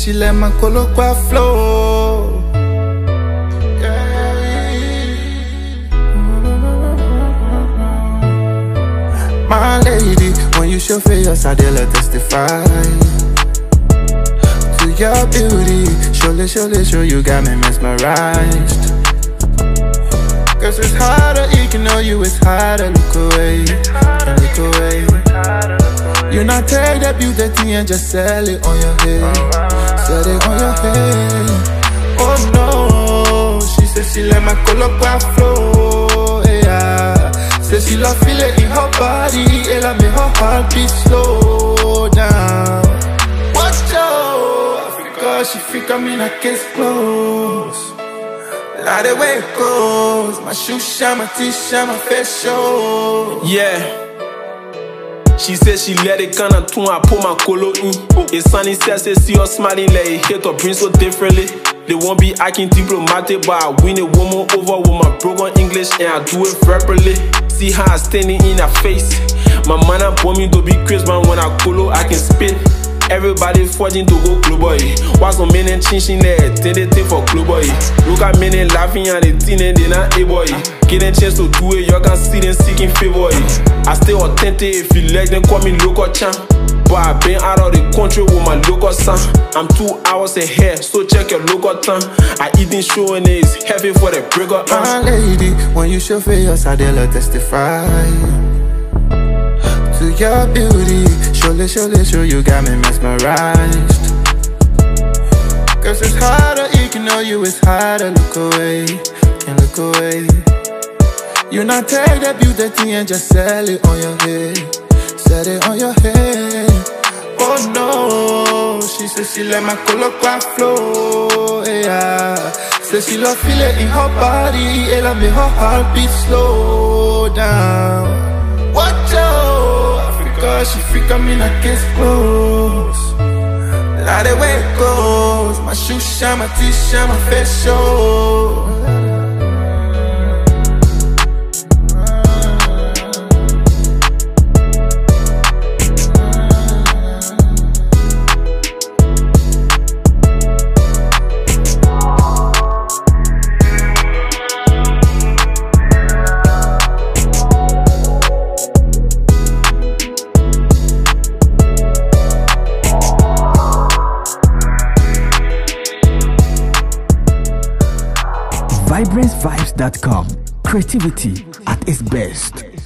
she let my colloquia flow. My lady, when you show face, I dare let testify to your beauty. Show you got me mesmerized. Cause it's harder, you know you, it's harder, look away, can't look away. You not take that beauty and just sell it on your head, sell it on your head. Oh no, she said she let my colloquia flow, yeah. Said she love feel it in her body, and I make her heart beat slow down. Watch out, Africa, she freak on me like it's close. Like the way it goes, my shoes shine, my t-shirt, my face show. Yeah. She said she let it kinda tune, I put my colo in. It's sunny, says they see her smiling like it hit or bring so differently. They won't be acting diplomatic, but I win a woman over with my broken English and I do it properly. See how I standing in her face. My man want me to be crazy, man. When I colo, I can spit. Everybody fighting to go global. What's some men and chinching there? Take for global. Look at men laughing and they think they not able. Get a chance to do it, you can see them seeking favor. I stay authentic, if you like them call me local champ. But I been out of the country with my local son. I'm 2 hours ahead, so check your local time. I eating show and it's heavy for the breaker. My lady, when you show face, I dare let testify to your beauty. Show you got me mesmerized. Cause it's harder, you know you, it's harder, look away, can't look away. You not take that beauty and just sell it on your head, set it on your head. Oh no, she said she let my colloquia flow, yeah. Said she love feel it in her body, and I make her heart beat slow down. Watch out, Africa, she freak on me like it's close. Like the way it goes, my shoes shine, my t-shirt, my face show. VibranceVibes.com. Creativity at its best.